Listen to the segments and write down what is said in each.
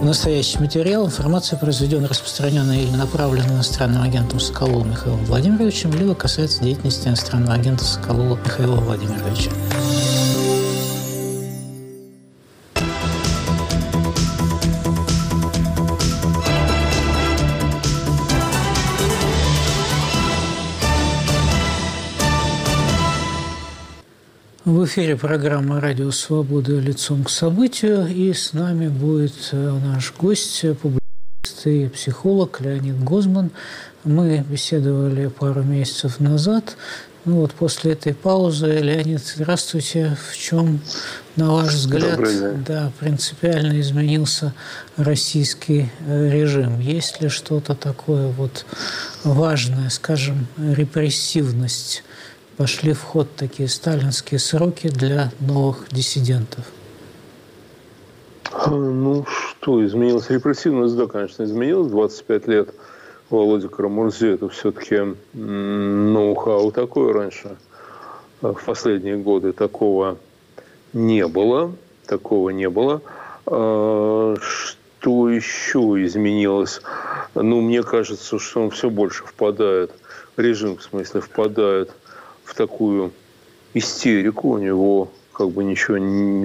настоящий материал, информация, произведенная, распространенная или направленная иностранным агентом Соколовым Михаилом Владимировичем, либо касается деятельности иностранного агента Соколова Михаила Владимировича. В эфире программа «Радио Свобода. Лицом к событию». И с нами будет наш гость, публицист и психолог Леонид Гозман. Мы беседовали пару месяцев назад. Ну вот после этой паузы, Леонид, здравствуйте. В чем, на ваш взгляд, принципиально изменился российский режим? Есть ли что-то такое вот важное, скажем, репрессивность? Пошли в ход такие сталинские сроки для новых диссидентов? Ну, что изменилось? Репрессивность, да, конечно, изменилась. 25 лет Володе Карамурзе – это все-таки ноу-хау такое раньше. В последние годы такого не было. Что еще изменилось? Ну, мне кажется, что он все больше впадает, режим, в смысле, впадает в такую истерику, у него ничего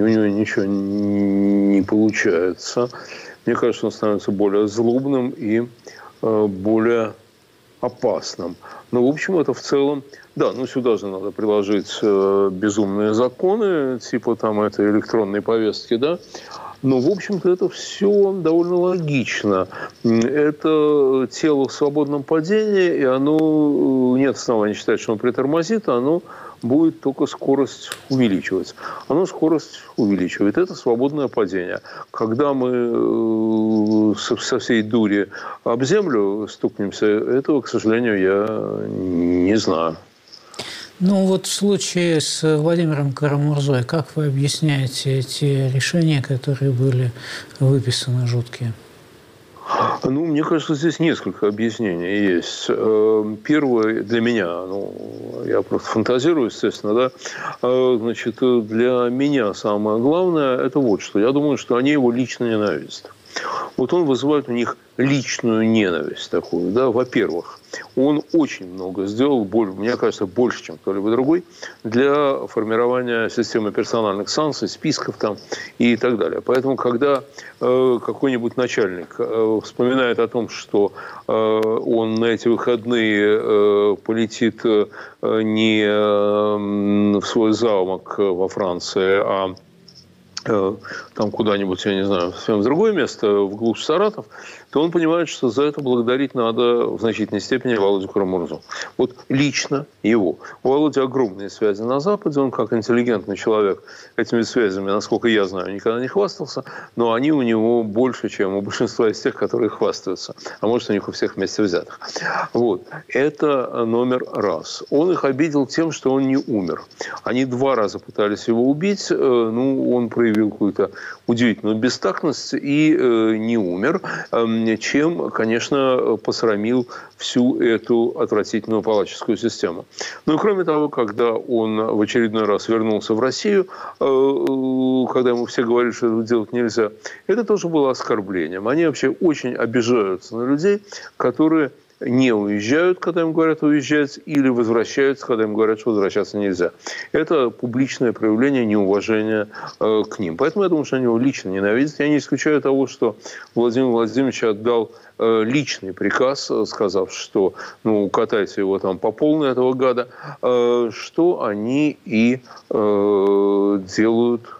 не получается. Мне кажется, он становится более злобным и более опасным. Но, в общем, это в целом... Да, сюда же надо приложить безумные законы, типа этой электронной повестки, да. Но, в общем-то, это все довольно логично. Это тело в свободном падении, и оно нет оснований считать, что оно притормозит, оно будет только скорость увеличивать. Оно скорость увеличивает. Это свободное падение. Когда мы со всей дури об землю стукнемся, этого, к сожалению, я не знаю. Ну вот в случае с Владимиром Карамурзой, как вы объясняете эти решения, которые были выписаны, жуткие? Ну, мне кажется, здесь несколько объяснений есть. Первое для меня, я просто фантазирую, естественно, да, значит, для меня самое главное – это вот что. Я думаю, что они его лично ненавидят. Вот он вызывает у них личную ненависть такую, да, во-первых. Он очень много сделал, мне кажется, больше, чем кто-либо другой, для формирования системы персональных санкций, списков там и так далее. Поэтому, когда какой-нибудь начальник вспоминает о том, что он на эти выходные полетит не в свой замок во Франции, а там куда-нибудь, я не знаю, в другое место, в глушь Саратов, то он понимает, что за это благодарить надо в значительной степени Володю Карамурзу. Вот лично его. У Володи огромные связи на Западе, он как интеллигентный человек этими связями, насколько я знаю, никогда не хвастался, но они у него больше, чем у большинства из тех, которые хвастаются. А может, у них у всех вместе взятых. Вот. Это номер раз. Он их обидел тем, что он не умер. Они 2 раза пытались его убить, он проявил какую-то удивительную бестактность и не умер, чем, конечно, посрамил всю эту отвратительную палаческую систему. Ну и кроме того, когда он в очередной раз вернулся в Россию, когда ему все говорили, что это делать нельзя, это тоже было оскорблением. Они вообще очень обижаются на людей, которые не уезжают, когда им говорят уезжать, или возвращаются, когда им говорят, что возвращаться нельзя. Это публичное проявление неуважения к ним. Поэтому я думаю, что они его лично ненавидят. Я не исключаю того, что Владимир Владимирович отдал личный приказ, сказав, что катайте его там по полной, этого гада, что они и делают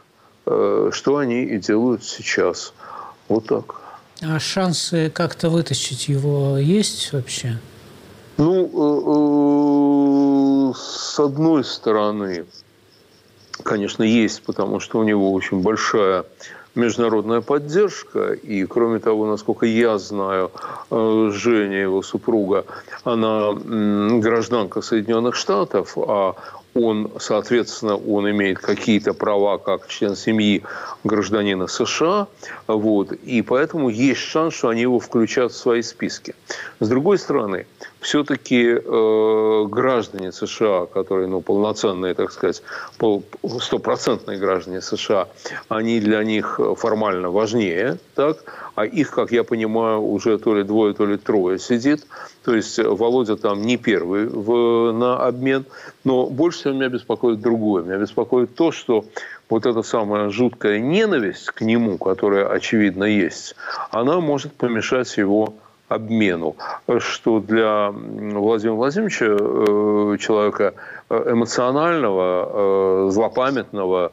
сейчас. Вот так. А шансы как-то вытащить его есть вообще? С одной стороны, конечно, есть, потому что у него очень большая международная поддержка. И, кроме того, насколько я знаю, Женя, его супруга, она гражданка Соединенных Штатов, а соответственно, он имеет какие-то права как член семьи гражданина США, вот, и поэтому есть шанс, что они его включат в свои списки. С другой стороны, все-таки граждане США, которые, полноценные, так сказать, стопроцентные граждане США, они для них формально важнее, так? А их, как я понимаю, уже то ли двое, то ли трое сидит. То есть Володя там не первый на обмен. Но больше всего меня беспокоит другое. Меня беспокоит то, что вот эта самая жуткая ненависть к нему, которая, очевидно, есть, она может помешать его обмену. Что для Владимира Владимировича, человека эмоционального, злопамятного,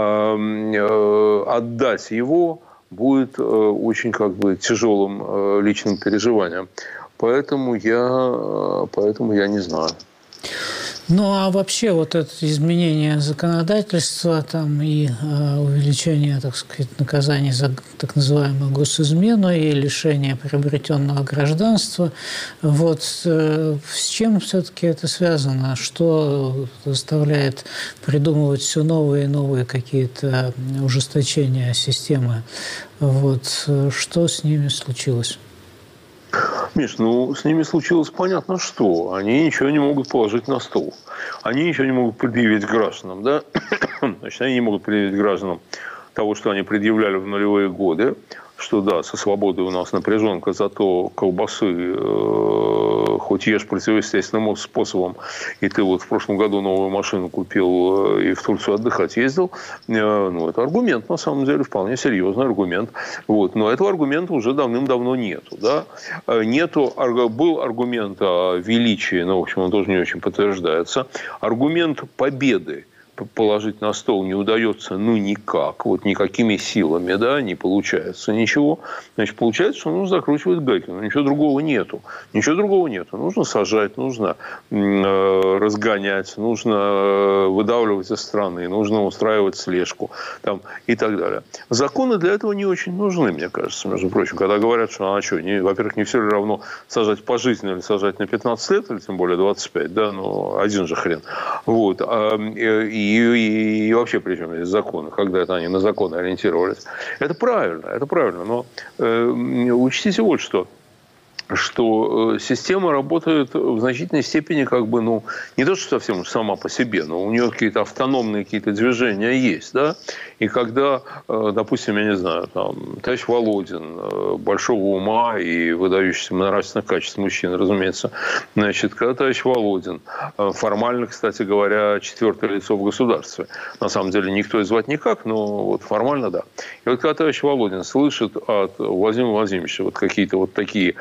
отдать его будет очень тяжелым личным переживанием. Поэтому я не знаю. Ну, а вообще вот это изменение законодательства там, и увеличение, так сказать, наказаний за так называемую госизмену и лишение приобретенного гражданства, вот с чем все-таки это связано? Что заставляет придумывать все новые и новые какие-то ужесточения системы? Вот что с ними случилось? Миш, с ними случилось понятно что. Они ничего не могут положить на стол. Они ничего не могут предъявить гражданам. Да? Значит, они не могут предъявить гражданам того, что они предъявляли в нулевые годы. Что да, со свободой у нас напряженка, зато колбасы хоть ешь противоестественным способом. И ты вот в прошлом году новую машину купил и в Турцию отдыхать ездил. Это аргумент, на самом деле, вполне серьезный аргумент. Вот. Но этого аргумента уже давным-давно нету. Да? Был аргумент о величии, в общем, он тоже не очень подтверждается. Аргумент победы положить на стол не удается, никак, вот никакими силами, да, не получается ничего. Значит, получается, что нужно закручивать гайки. Но ничего другого нету. Ничего другого нету. Нужно сажать, нужно разгонять, нужно выдавливать из страны, нужно устраивать слежку там, и так далее. Законы для этого не очень нужны, мне кажется, между прочим. Когда говорят, что, во-первых, не все ли равно сажать пожизненно или сажать на 15 лет, или тем более 25, да, один же хрен. Вот. И вообще, причем здесь законы, когда это они на законы ориентировались. Это правильно. Но учтите вот что система работает в значительной степени не то, что совсем уж сама по себе, но у нее какие-то автономные какие-то движения есть, да, и когда, допустим, я не знаю, товарищ Володин, большого ума и выдающийся нравственных качеств мужчины, разумеется, значит, когда товарищ Володин, формально, кстати говоря, четвертое лицо в государстве, на самом деле никто и звать никак, но вот формально да. И вот когда товарищ Володин слышит от Владимира Владимировича вот какие-то вот такие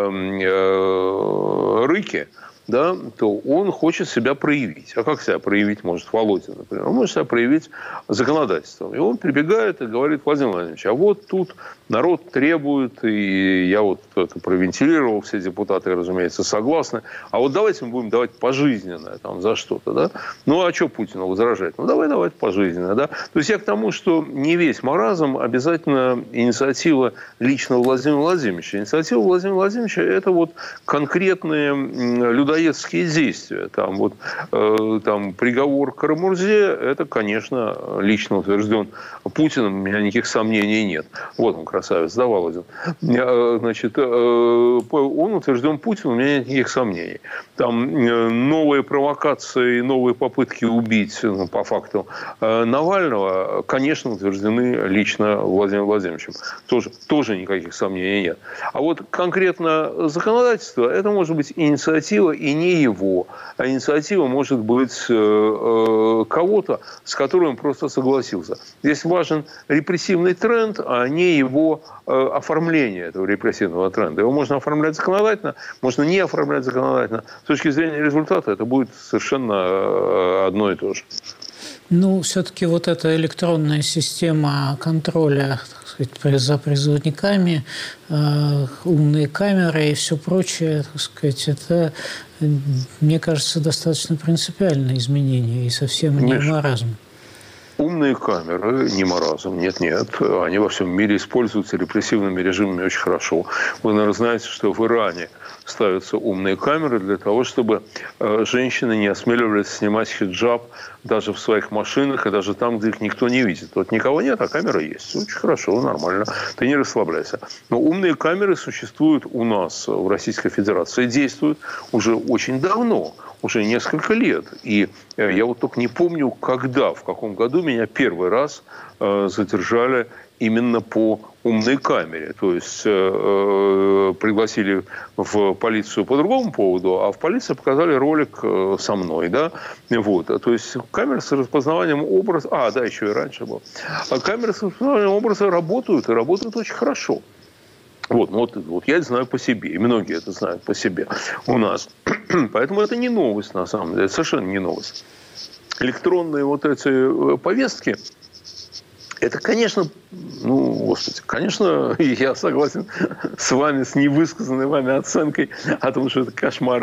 рыки, да, то он хочет себя проявить. А как себя проявить может Володин, например? Он может себя проявить законодательством. И он прибегает и говорит: Владимир Владимирович, а вот тут народ требует, и я вот это провентилировал, все депутаты, разумеется, согласны. А вот давайте мы будем давать пожизненное за что-то, да? А что Путину возражать? Давай пожизненное, да? То есть я к тому, что не весь маразм, обязательно инициатива лично Владимира Владимировича. Инициатива Владимира Владимировича – это вот конкретные людоедские действия. Там приговор Карамурзе – это, конечно, лично утвержден Путиным, у меня никаких сомнений нет. Вот он, красавец, да, Володин? Значит, он утвержден Путиным, у меня нет никаких сомнений. Там новые провокации, новые попытки убить, по факту, Навального, конечно, утверждены лично Владимиром Владимировичем. Тоже никаких сомнений нет. А вот конкретно законодательство – это может быть инициатива и не его. А инициатива может быть кого-то, с которым он просто согласился. Здесь важен репрессивный тренд, а не его оформление этого репрессивного тренда. Его можно оформлять законодательно, можно не оформлять законодательно. С точки зрения результата это будет совершенно одно и то же. Все-таки вот эта электронная система контроля, так сказать, за призывниками, умные камеры и все прочее, так сказать, это, мне кажется, достаточно принципиальное изменение и совсем не маразм. Умные камеры не маразм, нет. Они во всем мире используются репрессивными режимами очень хорошо. Вы, наверное, знаете, что в Иране ставятся умные камеры для того, чтобы женщины не осмеливались снимать хиджаб даже в своих машинах и даже там, где их никто не видит. Вот никого нет, а камера есть. Очень хорошо, нормально. Ты не расслабляйся. Но умные камеры существуют у нас в Российской Федерации, действуют уже очень давно. Уже несколько лет. И я вот только не помню, когда, в каком году меня первый раз задержали именно по умной камере. То есть пригласили в полицию по другому поводу, а в полиции показали ролик со мной. Да? Вот. То есть камеры с распознаванием образа... да, еще и раньше было. А камеры с распознаванием образа работают, и работают очень хорошо. Вот я это знаю по себе, и многие это знают по себе у нас. Поэтому это не новость, на самом деле, совершенно не новость. Электронные вот эти повестки, это, конечно, конечно, я согласен с вами, с невысказанной вами оценкой о том, что это кошмар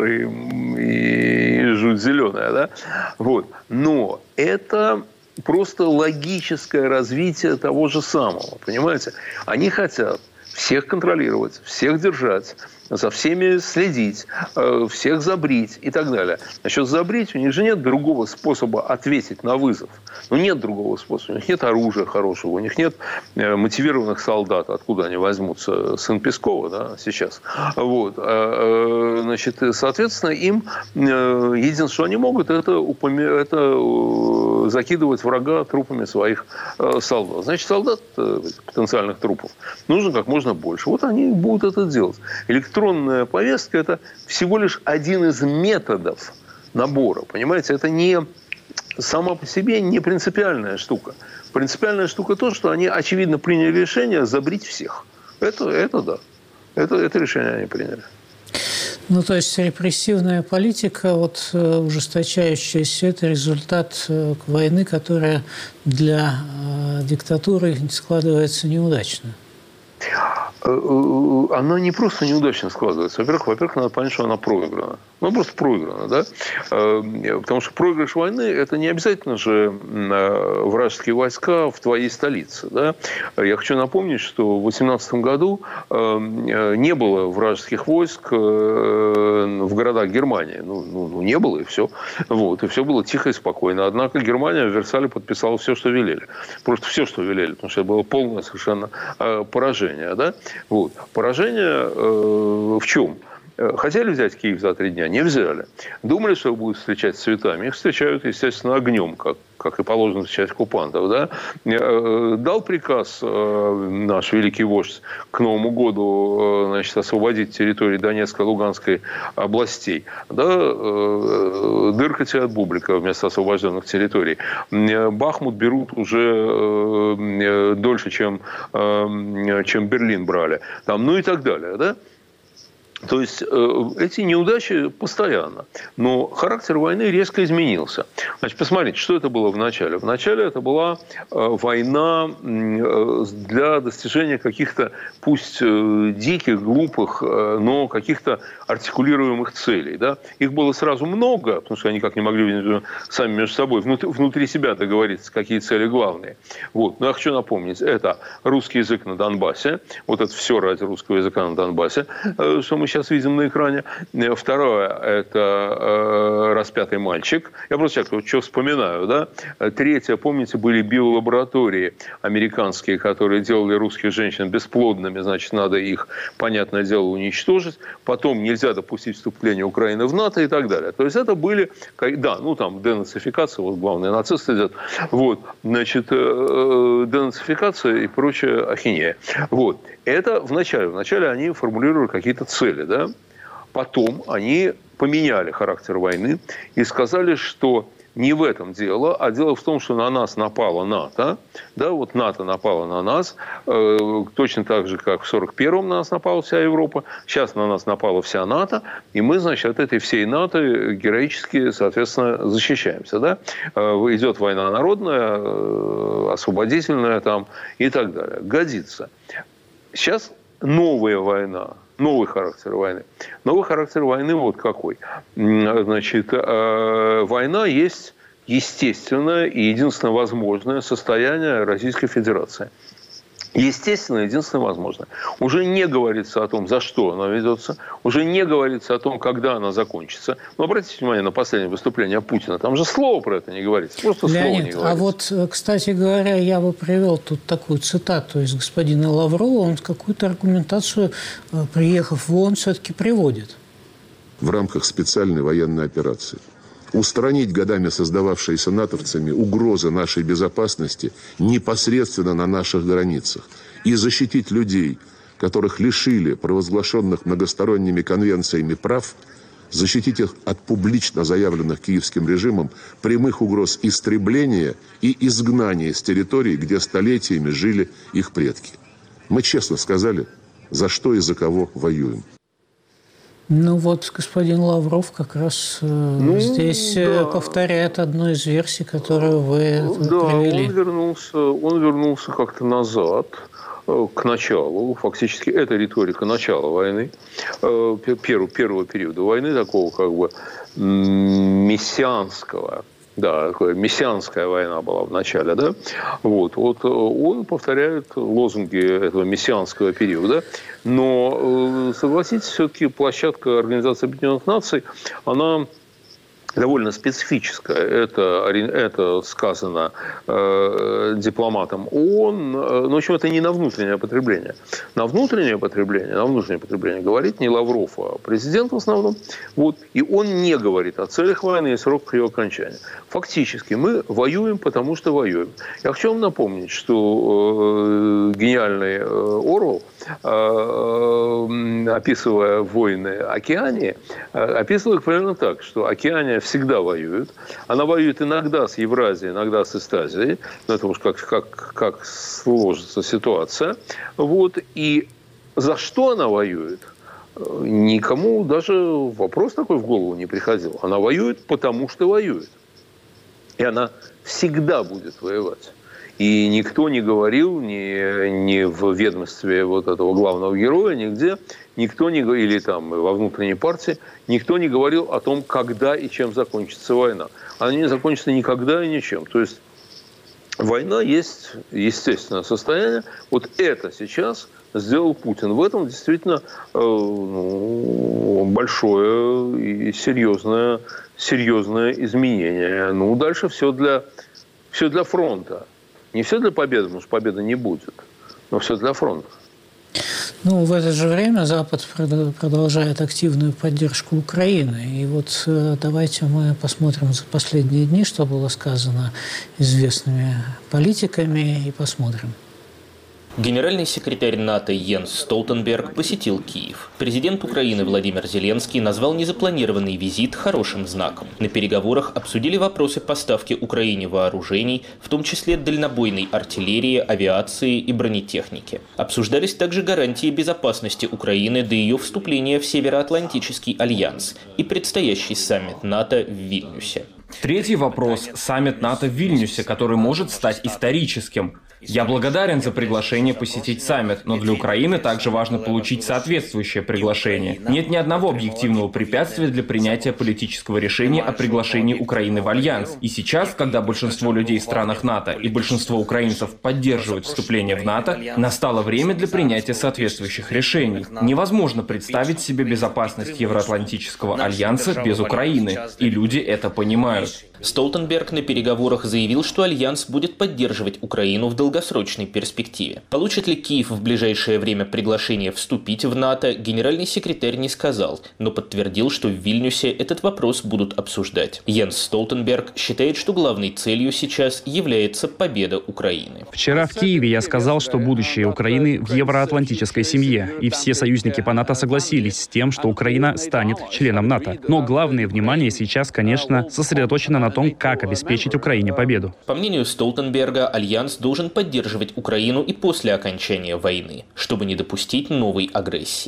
и жуть зеленая, да? Вот. Но это просто логическое развитие того же самого, понимаете? Они хотят всех контролировать, всех держать, за всеми следить, всех забрить и так далее. Насчет забрить, у них же нет другого способа ответить на вызов. Нет другого способа. У них нет оружия хорошего, у них нет мотивированных солдат. Откуда они возьмутся? Сын Пескова, да, сейчас. Вот. Значит, соответственно, им единственное, что они могут, это закидывать врага трупами своих солдат. Значит, солдат, потенциальных трупов, нужно как можно больше. Вот они будут это делать. Электронная повестка – это всего лишь один из методов набора. Понимаете, это не сама по себе не принципиальная штука. Принципиальная штука то, что они, очевидно, приняли решение забрить всех. Это да. Это решение они приняли. То есть репрессивная политика, ужесточающаяся, это результат войны, которая для диктатуры складывается неудачно. Она не просто неудачно складывается. Во-первых, надо понять, что она проиграна. Она просто проиграна, да? Потому что проигрыш войны – это не обязательно же вражеские войска в твоей столице, да? Я хочу напомнить, что в 2018 году не было вражеских войск в городах Германии. Не было, и все. Вот. И все было тихо и спокойно. Однако Германия в Версале подписала все, что велели. Просто все, что велели. Потому что это было полное совершенно поражение, да? Вот. Поражение в чем? Хотели взять Киев за 3 дня? Не взяли. Думали, что будут встречать цветами. Их встречают, естественно, огнем, как и положено встречать оккупантов. Да? Дал приказ наш великий вождь к Новому году, значит, освободить территории Донецкой и Луганской областей. Да? Дырка тебе от бублика вместо освобожденных территорий. Бахмут берут уже дольше, чем Берлин брали. И так далее. Да? То есть эти неудачи постоянно. Но характер войны резко изменился. Значит, посмотрите, что это было в начале. В начале это была война для достижения каких-то, пусть диких, глупых, но каких-то артикулируемых целей. Да? Их было сразу много, потому что они никак не могли сами между собой внутри себя договориться, какие цели главные. Вот. Но я хочу напомнить, это русский язык на Донбассе. Вот это все ради русского языка на Донбассе, что мы сейчас видим на экране. Второе – это распятый мальчик. Я просто что вспоминаю. Да? Третье, помните, были биолаборатории американские, которые делали русских женщин бесплодными. Значит, надо их, понятное дело, уничтожить. Потом нельзя допустить вступление Украины в НАТО и так далее. То есть это были... Да, там денацификация, вот главные нацисты идут. Вот, значит, денацификация и прочая ахинея. Вот. Это вначале. Вначале они формулировали какие-то цели, да? Потом они поменяли характер войны и сказали, что не в этом дело, а дело в том, что на нас напала НАТО. Да, вот НАТО напала на нас, точно так же, как в 1941-м на нас напала вся Европа. Сейчас на нас напала вся НАТО, и мы, значит, от этой всей НАТО героически, соответственно, защищаемся. Да? Идет война народная, освободительная там и так далее. Годится. Сейчас новая война. Новый характер войны. Новый характер войны вот какой. Значит, война есть естественное и единственно возможное состояние Российской Федерации. Естественно, единственное возможное. Уже не говорится о том, за что она ведется, уже не говорится о том, когда она закончится. Но обратите внимание на последнее выступление Путина. Там же слово про это не говорится. Просто Леонид, слово не говорится. А вот, кстати говоря, я бы привел тут такую цитату из господина Лаврова. Он какую-то аргументацию, приехав в ООН, все-таки приводит. В рамках специальной военной операции. Устранить годами создававшиеся натовцами угрозы нашей безопасности непосредственно на наших границах и защитить людей, которых лишили провозглашенных многосторонними конвенциями прав, защитить их от публично заявленных киевским режимом прямых угроз истребления и изгнания с территорий, где столетиями жили их предки. Мы честно сказали, за что и за кого воюем. Ну вот господин Лавров как раз здесь повторяет одну из версий, которую вы привели. Он вернулся как-то назад, к началу. Фактически это риторика начала войны, первого периода войны, такого как бы мессианского. Да, такая мессианская война была в начале, да. Вот он повторяет лозунги этого мессианского периода, но, согласитесь, все-таки площадка Организации Объединенных Наций, она довольно специфическая. Это сказано дипломатом ООН. Но, в общем, это не на внутреннее потребление. На внутреннее потребление говорит не Лавров, а президент в основном. Вот. И он не говорит о целях войны и сроках ее окончания. Фактически мы воюем, потому что воюем. Я хочу вам напомнить, что гениальный Орвелл, описывая войны Океании, описывал их примерно так, что Океания всегда воюет. Она воюет иногда с Евразией, иногда с Истазией. Но это уж как сложится ситуация. Вот. И за что она воюет? Никому даже вопрос такой в голову не приходил. Она воюет, потому что воюет. И она всегда будет воевать. И никто не говорил, ни в ведомстве вот этого главного героя, нигде, никто не говорил, или там во внутренней партии, никто не говорил о том, когда и чем закончится война. Она не закончится никогда и ничем. То есть война есть естественное состояние. Вот это сейчас сделал Путин. В этом действительно большое и серьезное изменение. Ну, дальше все для фронта. Не все для победы, потому что победы не будет, но все для фронта. Ну, в это же время Запад продолжает активную поддержку Украины. И вот давайте мы посмотрим за последние дни, что было сказано известными политиками, и посмотрим. Генеральный секретарь НАТО Йенс Столтенберг посетил Киев. Президент Украины Владимир Зеленский назвал незапланированный визит хорошим знаком. На переговорах обсудили вопросы поставки Украине вооружений, в том числе дальнобойной артиллерии, авиации и бронетехники. Обсуждались также гарантии безопасности Украины до ее вступления в Североатлантический альянс и предстоящий саммит НАТО в Вильнюсе. Третий вопрос – саммит НАТО в Вильнюсе, который может стать историческим. Я благодарен за приглашение посетить саммит, но для Украины также важно получить соответствующее приглашение. Нет ни одного объективного препятствия для принятия политического решения о приглашении Украины в Альянс. И сейчас, когда большинство людей в странах НАТО и большинство украинцев поддерживают вступление в НАТО, настало время для принятия соответствующих решений. Невозможно представить себе безопасность Евроатлантического альянса без Украины, и люди это понимают. Столтенберг на переговорах заявил, что Альянс будет поддерживать Украину в долгосрочной перспективе. Получит ли Киев в ближайшее время приглашение вступить в НАТО, генеральный секретарь не сказал, но подтвердил, что в Вильнюсе этот вопрос будут обсуждать. Йенс Столтенберг считает, что главной целью сейчас является победа Украины. Вчера в Киеве я сказал, что будущее Украины в евроатлантической семье, и все союзники по НАТО согласились с тем, что Украина станет членом НАТО. Но главное внимание сейчас, конечно, сосредоточено на том, как обеспечить Украине победу. По мнению Столтенберга, Альянс должен поддерживать Украину и после окончания войны, чтобы не допустить новой агрессии.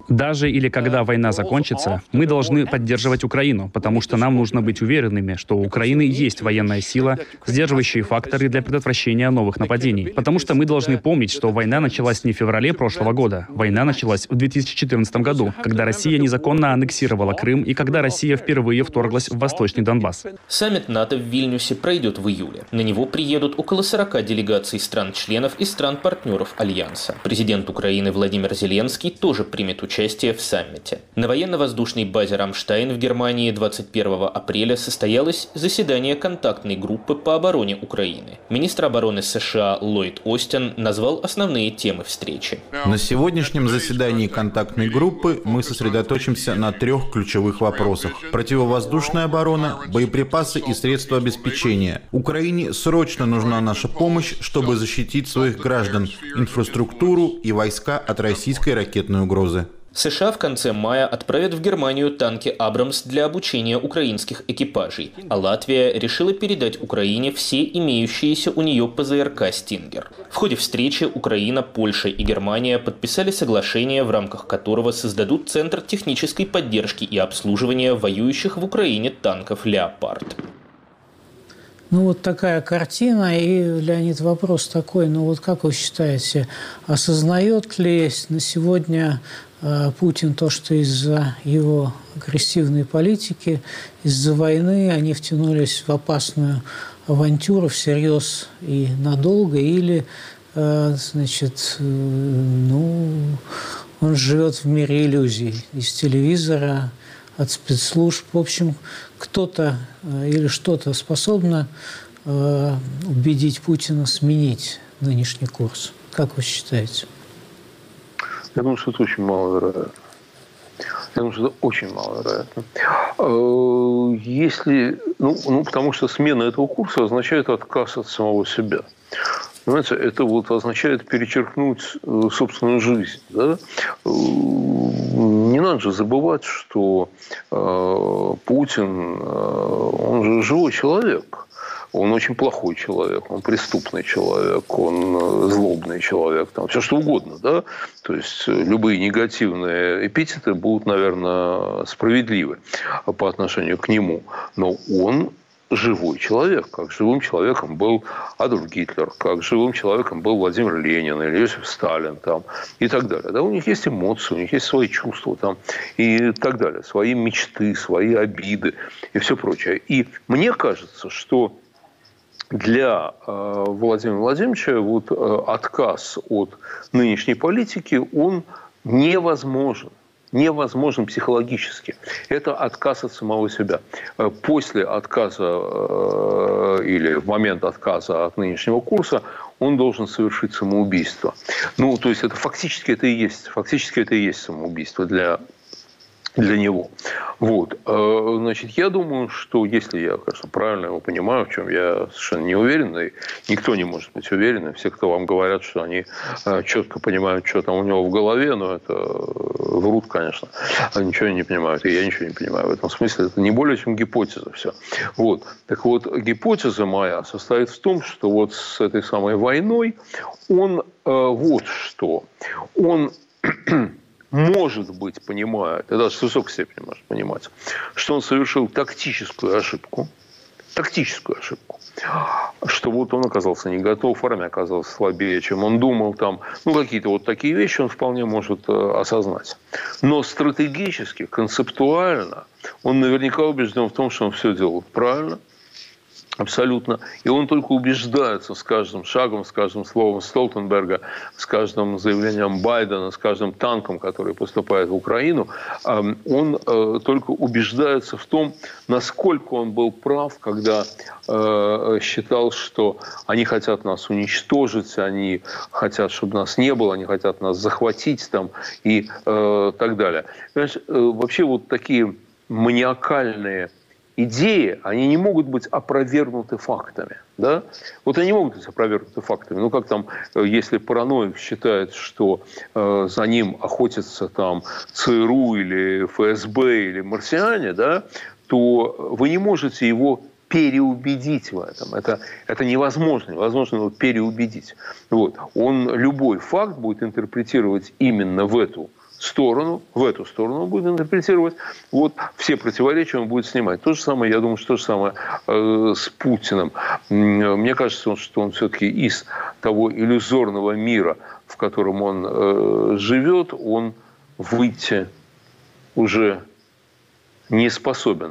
Даже или когда война закончится, мы должны поддерживать Украину, потому что нам нужно быть уверенными, что у Украины есть военная сила, сдерживающие факторы для предотвращения новых нападений. Потому что мы должны помнить, что война началась не в феврале прошлого года. Война началась в 2014 году, когда Россия незаконно аннексировала Крым и когда Россия впервые вторглась в Восточный Донбасс. Саммит НАТО в Вильнюсе пройдет в июле. На него приедут около 40 делегаций стран-членов и стран-партнеров Альянса. Президент Украины Владимир Зеленский тоже примет участие в саммите. На военно-воздушной базе «Рамштайн» в Германии 21 апреля состоялось заседание контактной группы по обороне Украины. Министр обороны США Ллойд Остин назвал основные темы встречи. На сегодняшнем заседании контактной группы мы сосредоточимся на 3 ключевых вопросах: противовоздушная оборона, боеприпасы и средства обеспечения. Украине срочно нужна наша помощь, чтобы защитить своих граждан, инфраструктуру и войска от российской ракетной угрозы. США в конце мая отправят в Германию танки «Абрамс» для обучения украинских экипажей, а Латвия решила передать Украине все имеющиеся у нее ПЗРК «Стингер». В ходе встречи Украина, Польша и Германия подписали соглашение, в рамках которого создадут Центр технической поддержки и обслуживания воюющих в Украине танков «Леопард». Ну, вот такая картина. И, Леонид, вопрос такой. Ну, вот как вы считаете, осознает ли на сегодня Путин то, что из-за его агрессивной политики, из-за войны они втянулись в опасную авантюру всерьез и надолго, или, значит, ну, он живет в мире иллюзий из телевизора, от спецслужб. В общем, кто-то или что-то способно убедить Путина сменить нынешний курс. Как вы считаете? Я думаю, что это очень маловероятно. Если, потому что смена этого курса означает отказ от самого себя. Понимаете, это вот означает перечеркнуть собственную жизнь. Да? Не надо же забывать, что Путин, он же живой человек. Он очень плохой человек, он преступный человек, он злобный человек, там, все что угодно. Да? То есть любые негативные эпитеты будут, наверное, справедливы по отношению к нему. Но он живой человек, как живым человеком был Адольф Гитлер, как живым человеком был Владимир Ленин или Иосиф Сталин там, и так далее. Да, у них есть эмоции, у них есть свои чувства там, и так далее, свои мечты, свои обиды и все прочее. И мне кажется, что для Владимира Владимировича вот отказ от нынешней политики, он невозможен. Невозможен психологически. Это отказ от самого себя. После отказа или в момент отказа от нынешнего курса он должен совершить самоубийство. Ну, то есть это фактически это и есть самоубийство для него. Вот. Значит, я думаю, что если я, конечно, правильно его понимаю, в чем я совершенно не уверен, и никто не может быть уверен, все, кто вам говорят, что они четко понимают, что там у него в голове, но это врут, конечно. Они ничего не понимают, и я ничего не понимаю. В этом смысле это не более чем гипотеза все. Вот. Так вот, гипотеза моя состоит в том, что вот с этой самой войной он вот что. Он может быть, понимает, и даже в высокой степени может понимать, что он совершил тактическую ошибку, что вот он оказался не готов, армия оказалась слабее, чем он думал, там, ну, какие-то вот такие вещи он вполне может осознать. Но стратегически, концептуально он наверняка убежден в том, что он все делает правильно, абсолютно. И он только убеждается с каждым шагом, с каждым словом Столтенберга, с каждым заявлением Байдена, с каждым танком, который поступает в Украину. Он только убеждается в том, насколько он был прав, когда считал, что они хотят нас уничтожить, они хотят, чтобы нас не было, они хотят нас захватить там, и так далее. Понимаешь, вообще вот такие маниакальные идеи, они не могут быть опровергнуты фактами. Да? Вот они не могут быть опровергнуты фактами. Ну, как там, если параноик считает, что за ним охотятся там ЦРУ или ФСБ или марсиане, да, то вы не можете его переубедить в этом. Это невозможно его переубедить. Вот. Он любой факт будет интерпретировать именно в эту сторону, в эту сторону он будет интерпретировать. Вот все противоречия он будет снимать. То же самое, я думаю, что то же самое с Путиным. Мне кажется, что он все-таки из того иллюзорного мира, в котором он живет, он выйти уже не способен,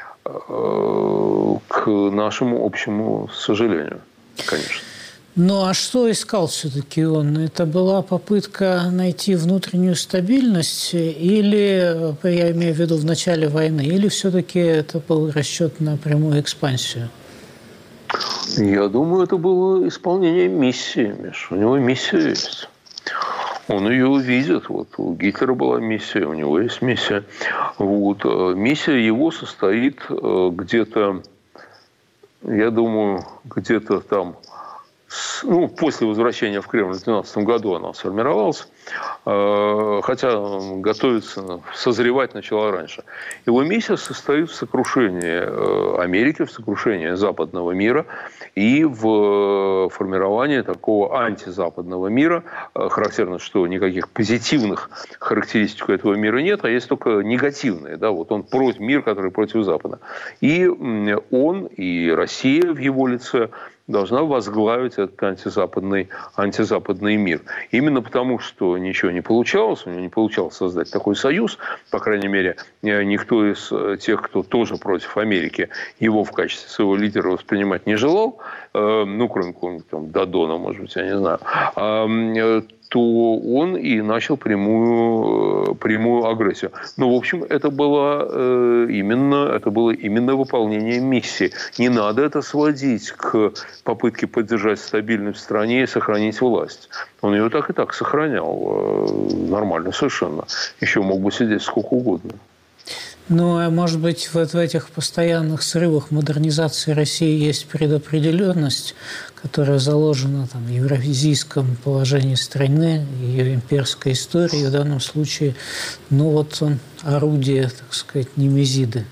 к нашему общему сожалению, конечно. Ну, а что искал все-таки он? Это была попытка найти внутреннюю стабильность или, я имею в виду, в начале войны, или все-таки это был расчет на прямую экспансию? Я думаю, это было исполнение миссии, Миш. У него миссия есть. Он ее видит. Вот у Гитлера была миссия, у него есть миссия. Вот. Миссия его состоит где-то, я думаю, где-то там, после возвращения в Кремль в 2012 году она сформировалась, хотя готовиться, созревать начала раньше. Его миссия состоит в сокрушении Америки, в сокрушении западного мира и в формировании такого антизападного мира. Характерно, что никаких позитивных характеристик у этого мира нет, а есть только негативные. Да? Вот он мир, который против Запада. И он, и Россия в его лице должна возглавить этот антизападный мир. Именно потому, что ничего не получалось, у него не получалось создать такой союз, по крайней мере, никто из тех, кто тоже против Америки, его в качестве своего лидера воспринимать не желал, кроме какого-нибудь там Додона, может быть, я не знаю, то он и начал прямую агрессию. Но, в общем, это было именно выполнение миссии. Не надо это сводить к попытке поддержать стабильность в стране и сохранить власть. Он ее так и так сохранял. Нормально совершенно. Еще мог бы сидеть сколько угодно. Ну, а может быть, в этих постоянных срывах модернизации России есть предопределенность, которая заложена там, в евразийском положении страны, ее имперской истории. В данном случае, он орудие, так сказать, Немезиды.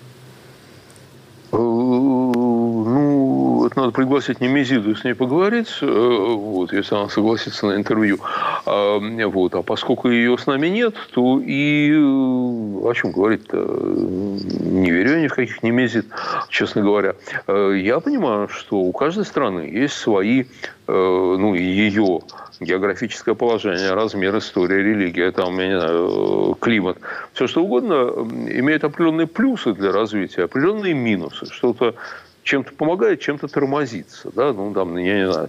Это надо пригласить Немезиду и с ней поговорить, если она согласится на интервью. А поскольку ее с нами нет, то и о чем говорить-то? Не верю я ни в каких Немезид, честно говоря. Я понимаю, что у каждой страны есть свои, ее географическое положение, размер, история, религия, там, я не знаю, климат. Все что угодно имеет определенные плюсы для развития, определенные минусы. Что-то чем-то помогает, чем-то тормозится. Да? Я не знаю,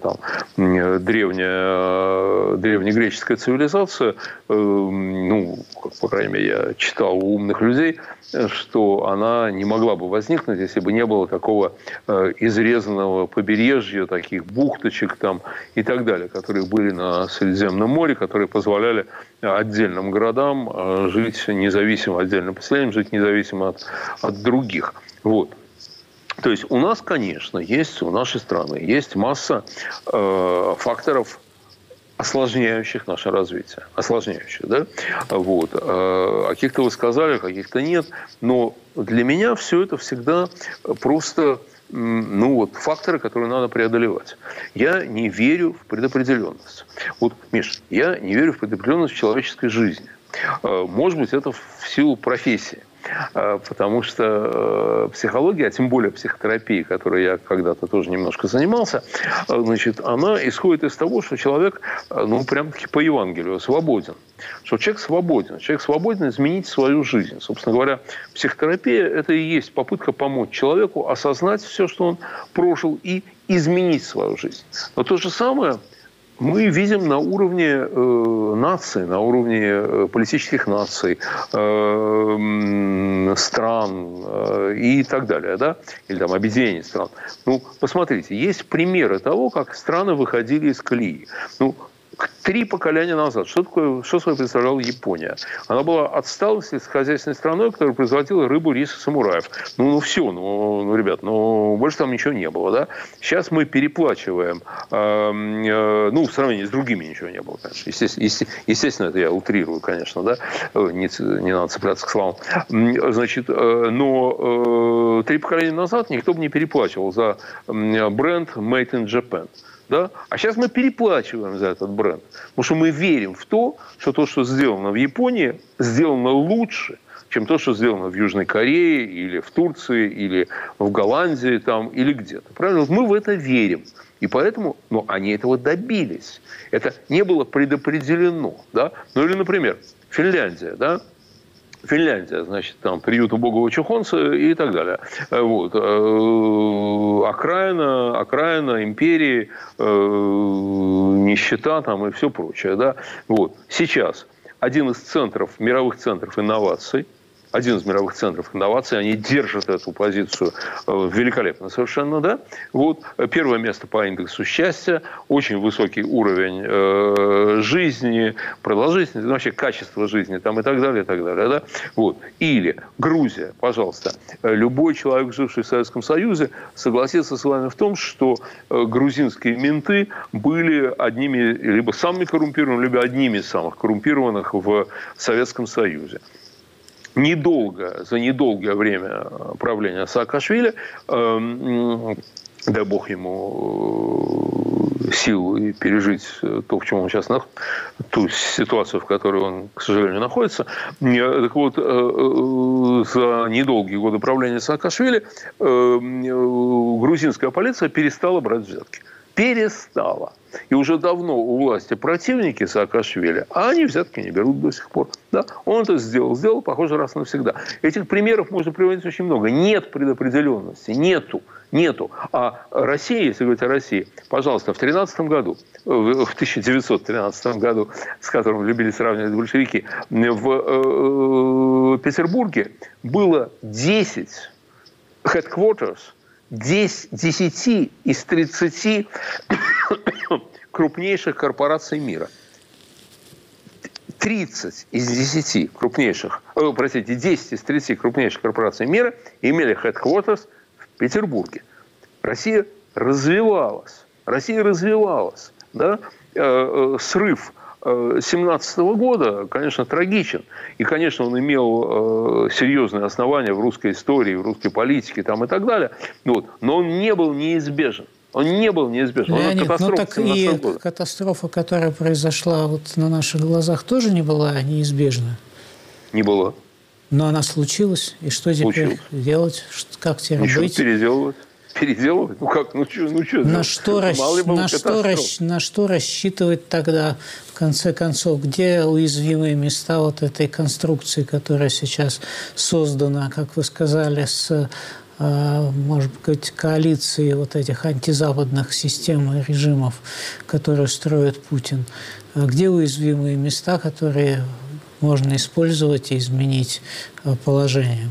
древнегреческая цивилизация, по крайней мере, я читал у умных людей, что она не могла бы возникнуть, если бы не было такого изрезанного побережья, таких бухточек там и так далее, которые были на Средиземном море, которые позволяли отдельным городам жить независимо, отдельным поселениям жить независимо от других. Вот. То есть у нас, конечно, у нашей страны есть масса факторов, осложняющих наше развитие. Осложняющих, да? Каких-то вы сказали, каких-то нет. Но для меня все это всегда просто факторы, которые надо преодолевать. Я не верю в предопределенность. Миш, я не верю в предопределенность в человеческой жизни. Может быть, это в силу профессии. Потому что психология, а тем более психотерапия, которой я когда-то тоже немножко занимался, она исходит из того, что человек, прям-таки по Евангелию, свободен. Что человек свободен изменить свою жизнь. Собственно говоря, психотерапия – это и есть попытка помочь человеку осознать все, что он прожил, и изменить свою жизнь. Но то же самое мы видим на уровне наций, на уровне политических наций, стран и так далее, да? Или объединений стран. Посмотрите, есть примеры того, как страны выходили из колеи. 3 поколения назад. Что собой представляла Япония? Она была отсталой сельскохозяйственной страной, которая производила рыбу, рис и самураев. Ребят, больше там ничего не было. Да? Сейчас мы переплачиваем. В сравнении с другими ничего не было, конечно. Естественно, это я утрирую, конечно. Да? Не надо цепляться к словам. Но 3 поколения назад никто бы не переплачивал за бренд Made in Japan. Да? А сейчас мы переплачиваем за этот бренд. Потому что мы верим в то, что сделано в Японии, сделано лучше, чем то, что сделано в Южной Корее, или в Турции, или в Голландии, там, или где-то. Правильно? Мы в это верим. И поэтому они этого добились. Это не было предопределено. Да? Ну или, например, Финляндия. Да? Финляндия, значит, там приют убогого чухонца и так далее. Вот. Окраина империи, нищета там и все прочее. Да? Вот. Сейчас один из мировых центров инноваций, они держат эту позицию великолепно совершенно, да. Вот. Первое место по индексу счастья, очень высокий уровень жизни, продолжительности, вообще качество жизни там, и так далее, да. Вот. Или Грузия, пожалуйста. Любой человек, живший в Советском Союзе, согласится с вами в том, что грузинские менты были одними, либо самыми коррумпированными, либо одними из самых коррумпированных в Советском Союзе. За недолгое время правления Саакашвили, дай бог ему сил и пережить то, в чем он сейчас находится, ту ситуацию, в которой он, к сожалению, находится. Так вот, за недолгие годы правления Саакашвили грузинская полиция перестала брать взятки. Перестала. И уже давно у власти противники Саакашвили, а они взятки не берут до сих пор. Да? Он это сделал, похоже, раз навсегда. Этих примеров можно приводить очень много. Нет предопределенности, нету. А Россия, если говорить о России, пожалуйста, в 1913 году, с которым любили сравнивать большевики, в Петербурге было 10 headquarters, 10 из 30 крупнейших корпораций мира. 10 из 30 крупнейших корпораций мира имели headquarters в Петербурге. Россия развивалась. Да? Срыв 2017 года, конечно, трагичен. И, конечно, он имел серьезные основания в русской истории, в русской политике там, и так далее. Вот. Но он не был неизбежен. Леонид, так и катастрофа, которая произошла вот на наших глазах, тоже не была неизбежна? Не была. Но она случилась. И что теперь делать? Как теперь быть? Ничего переделывать? Ну как? Ну что? На что рассчитывать тогда, в конце концов? Где уязвимые места вот этой конструкции, которая сейчас создана, как вы сказали, с, может быть, коалицией вот этих антизападных систем и режимов, которые строит Путин? Где уязвимые места, которые можно использовать и изменить положение?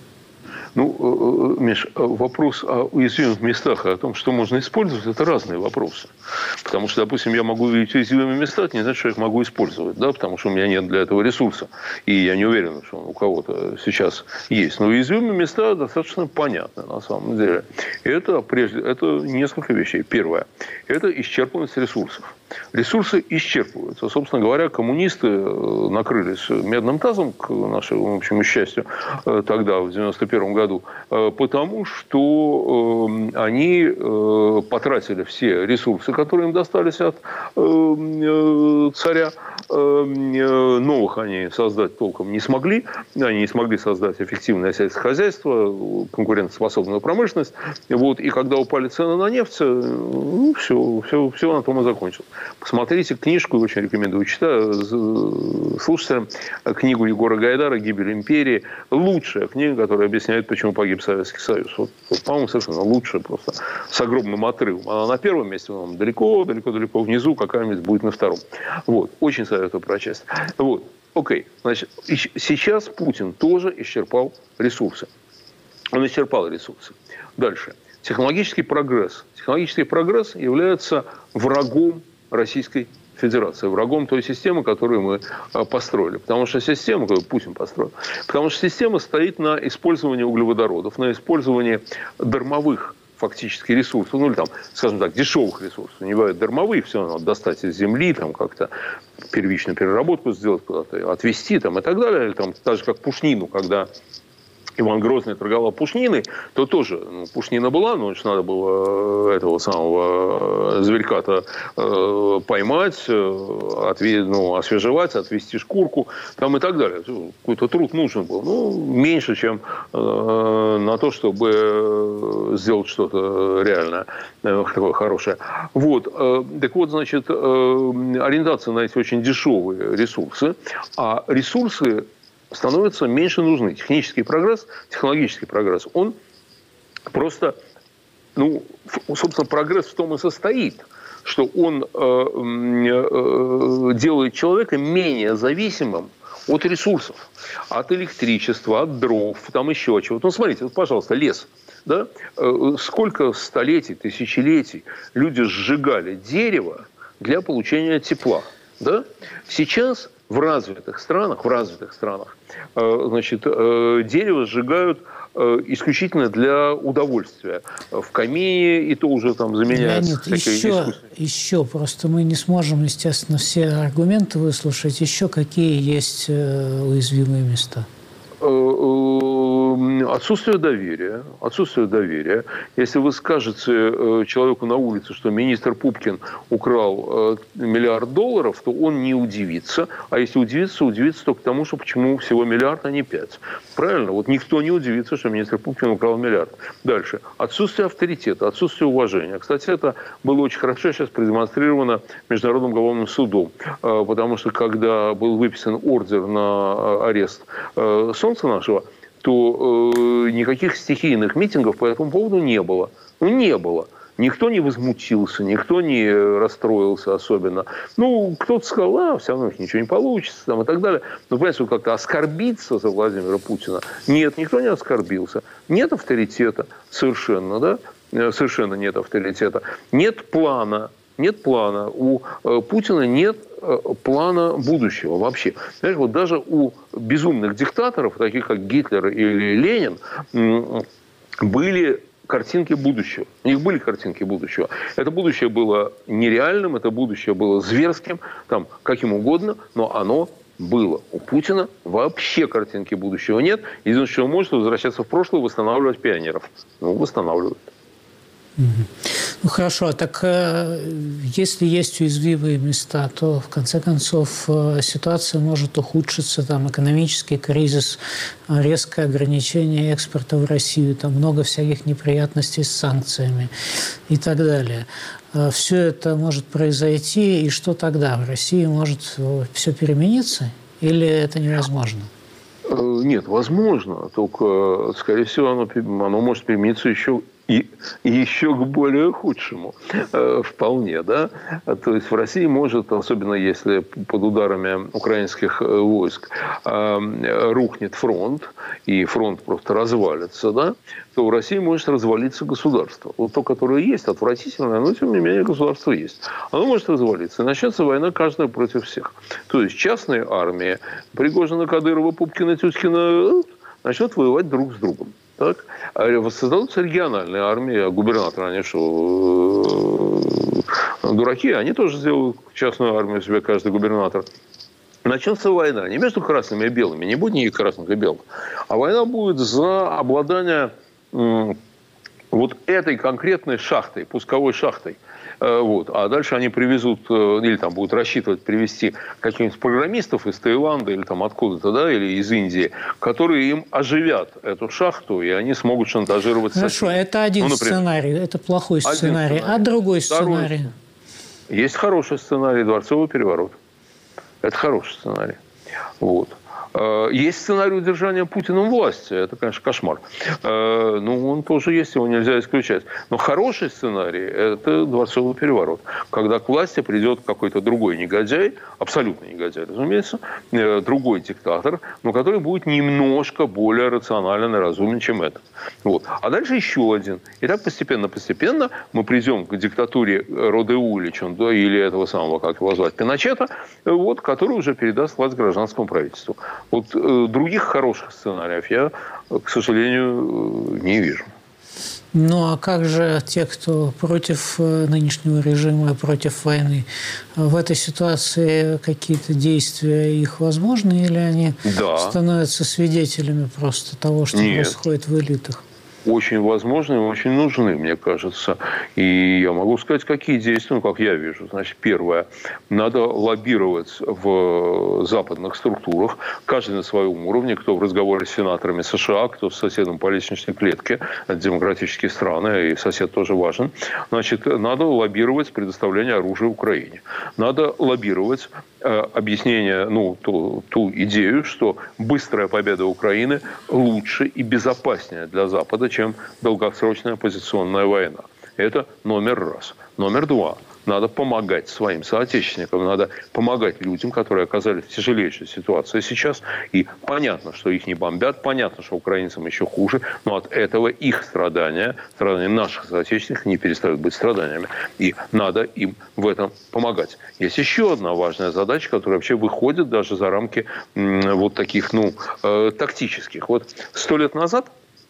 Ну, Миш, вопрос о уязвимых местах, о том, что можно использовать, это разные вопросы. Потому что, допустим, я могу видеть уязвимые места, это не значит, что я их могу использовать, да, потому что у меня нет для этого ресурса. И я не уверен, что он у кого-то сейчас есть. Но уязвимые места достаточно понятны на самом деле. Это несколько вещей. Первое – это исчерпанность ресурсов. Ресурсы исчерпываются. Собственно говоря, коммунисты накрылись медным тазом, к нашему общему счастью, тогда, в 1991 году, потому что они потратили все ресурсы, которые им достались от царя. Новых они создать толком не смогли. Они не смогли создать эффективное сельское хозяйство, конкурентоспособную промышленность. Вот. И когда упали цены на нефть, все на том и закончилось. Посмотрите книжку, очень рекомендую читать слушателям, книгу Егора Гайдара «Гибель империи». Лучшая книга, которая объясняет, почему погиб Советский Союз. Вот, по-моему, совершенно лучшая, просто с огромным отрывом. Она на первом месте, она далеко внизу, какая-нибудь будет на втором. Вот. Очень советую прочесть. Вот. Окей. Значит, сейчас Путин тоже исчерпал ресурсы. Он исчерпал ресурсы. Дальше. Технологический прогресс. Технологический прогресс является врагом Российской Федерации, врагом той системы, которую мы построили. Потому что система, которую Путин построил, потому что система стоит на использовании углеводородов, на использовании дармовых фактически ресурсов, ну или там, скажем так, дешевых ресурсов. Не бывает дармовых, все надо достать из земли, там как-то первичную переработку сделать, куда-то отвезти там, и так далее. Или, там, так же, как пушнину, когда Иван Грозный торговал пушниной, то тоже пушнина была, но надо было этого самого зверька-то поймать, освежевать, отвести шкурку там и так далее. Какой-то труд нужен был. Меньше, чем на то, чтобы сделать что-то реальное, такое хорошее. Так вот, значит, ориентация на эти очень дешевые ресурсы, а ресурсы становится меньше нужны. Технический прогресс, технологический прогресс, он просто, собственно, прогресс в том и состоит, что он делает человека менее зависимым от ресурсов, от электричества, от дров, там еще чего-то. Смотрите, пожалуйста, лес. Да? Сколько столетий, тысячелетий люди сжигали дерево для получения тепла. Да? Сейчас в развитых странах, значит, дерево сжигают исключительно для удовольствия. В камине и то уже там заменяется. Леонид, еще просто мы не сможем, естественно, все аргументы выслушать. Еще какие есть уязвимые места? Отсутствие доверия. Если вы скажете человеку на улице, что министр Пупкин украл $1 миллиард, то он не удивится. А если удивится только тому, что почему всего $1 миллиард, а не 5. Правильно? Никто не удивится, что министр Пупкин украл $1 миллиард. Дальше. Отсутствие авторитета, отсутствие уважения. Кстати, это было очень хорошо сейчас продемонстрировано Международным уголовным судом. Потому что, когда был выписан ордер на арест Солнца нашего, то никаких стихийных митингов по этому поводу не было. Не было. Никто не возмутился, никто не расстроился особенно. Кто-то сказал, все равно ничего не получится, там, и так далее. Но, понимаете, как-то оскорбиться за Владимира Путина. Нет, никто не оскорбился. Нет авторитета совершенно, да? Совершенно нет авторитета. Нет плана. У Путина нет плана будущего вообще. Знаешь, даже у безумных диктаторов, таких как Гитлер или Ленин, были картинки будущего. У них были картинки будущего. Это будущее было нереальным, это будущее было зверским, там, каким угодно, но оно было. У Путина вообще картинки будущего нет. Единственное, что он может, возвращаться в прошлое и восстанавливать пионеров. Восстанавливают. Хорошо, так если есть уязвимые места, то в конце концов ситуация может ухудшиться, там экономический кризис, резкое ограничение экспорта в Россию, там много всяких неприятностей с санкциями и так далее. Все это может произойти, и что тогда? В России может все перемениться или это невозможно? Нет, возможно, только, скорее всего, оно может перемениться еще и еще к более худшему вполне, да. То есть в России может, особенно если под ударами украинских войск рухнет фронт, и фронт просто развалится, да, то в России может развалиться государство. То, которое есть, отвратительное, но тем не менее государство есть. Оно может развалиться. И начнется война каждая против всех. То есть частные армии Пригожина, Кадырова, Пупкина, Тюткина начнут воевать друг с другом. Так? Создадутся региональные армии, а губернаторы, они что, дураки? Они тоже сделают частную армию себе, каждый губернатор. Начнется война не между красными и белыми, не будет никаких красных и белых, а война будет за обладание этой конкретной шахтой, пусковой шахтой. А дальше они привезут, или там будут рассчитывать привезти каких-нибудь программистов из Таиланда или там откуда-то, да, или из Индии, которые им оживят эту шахту, и они смогут шантажировать соседей. Хорошо, это один сценарий, это плохой сценарий. А другой сценарий? Есть хороший сценарий — дворцовый переворот. Это хороший сценарий. Есть сценарий удержания Путиным власти. Это, конечно, кошмар. Он тоже есть, его нельзя исключать. Но хороший сценарий – это дворцовый переворот. Когда к власти придет какой-то другой негодяй, абсолютно негодяй, разумеется, другой диктатор, но который будет немножко более рационален и разумен, чем этот. А дальше еще один. И так постепенно мы придем к диктатуре Родеулича, или этого самого, как его звать, Пиночета, который уже передаст власть гражданскому правительству. Других хороших сценариев я, к сожалению, не вижу. Ну а как же те, кто против нынешнего режима и против войны? В этой ситуации какие-то действия их возможны или они становятся свидетелями просто того, что происходит в элитах? Очень возможны и очень нужны, мне кажется. И я могу сказать, какие действия, как я вижу. Значит, первое. Надо лоббировать в западных структурах, каждый на своем уровне, кто в разговоре с сенаторами США, кто с соседом по лестничной клетке. Это демократические страны, и сосед тоже важен. Значит, надо лоббировать предоставление оружия Украине. Надо лоббировать объяснение, ту идею, что быстрая победа Украины лучше и безопаснее для Запада, чем долгосрочная позиционная война. Это номер раз. Номер два. Надо помогать своим соотечественникам, надо помогать людям, которые оказались в тяжелейшей ситуации сейчас. И понятно, что их не бомбят, понятно, что украинцам еще хуже, но от этого их страдания наших соотечественников не перестают быть страданиями. И надо им в этом помогать. Есть еще одна важная задача, которая вообще выходит даже за рамки вот таких, тактических. Вот 100 лет назад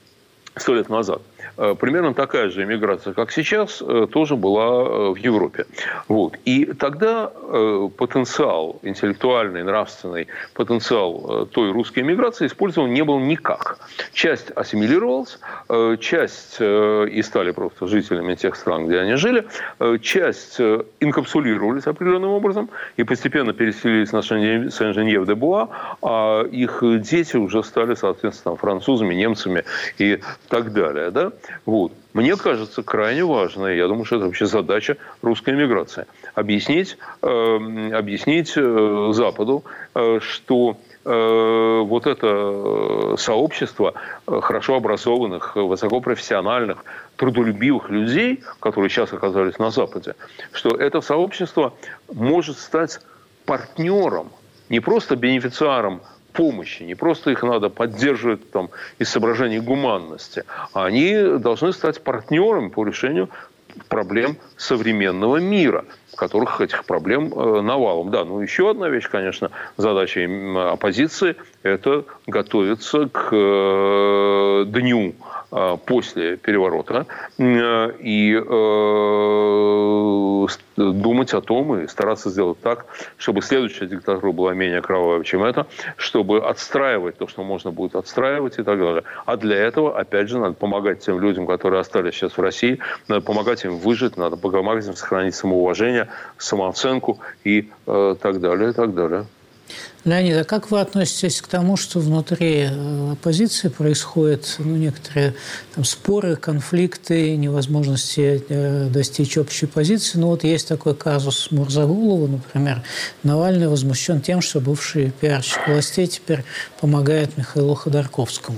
примерно такая же иммиграция, как сейчас, тоже была в Европе. Вот. И тогда потенциал, интеллектуальный, нравственный потенциал той русской иммиграции использован не был никак. Часть ассимилировалась, часть и стали просто жителями тех стран, где они жили, часть инкапсулировались определенным образом и постепенно переселились на Сен-Женьев-де-Буа, а их дети уже стали, соответственно, французами, немцами и так далее. Да? Вот. Мне кажется, крайне важно, я думаю, что это вообще задача русской эмиграции, объяснить Западу, что вот это сообщество хорошо образованных, высокопрофессиональных, трудолюбивых людей, которые сейчас оказались на Западе, что это сообщество может стать партнером, не просто бенефициаром помощи, не просто их надо поддерживать из соображений гуманности, а они должны стать партнерами по решению проблем современного мира, в которых этих проблем навалом. Да, еще одна вещь, конечно, задача оппозиции – это готовиться к дню после переворота и думать о том и стараться сделать так, чтобы следующая диктатура была менее кровавой, чем эта, чтобы отстраивать то, что можно будет отстраивать и так далее. А для этого, опять же, надо помогать тем людям, которые остались сейчас в России, надо помогать им выжить, надо помогать им сохранить самоуважение, самооценку и так далее, и так далее. Леонид, а как вы относитесь к тому, что внутри оппозиции происходят некоторые споры, конфликты, невозможности достичь общей позиции? Есть такой казус Мурзагулова, например. Навальный возмущен тем, что бывший пиарщик властей теперь помогает Михаилу Ходорковскому.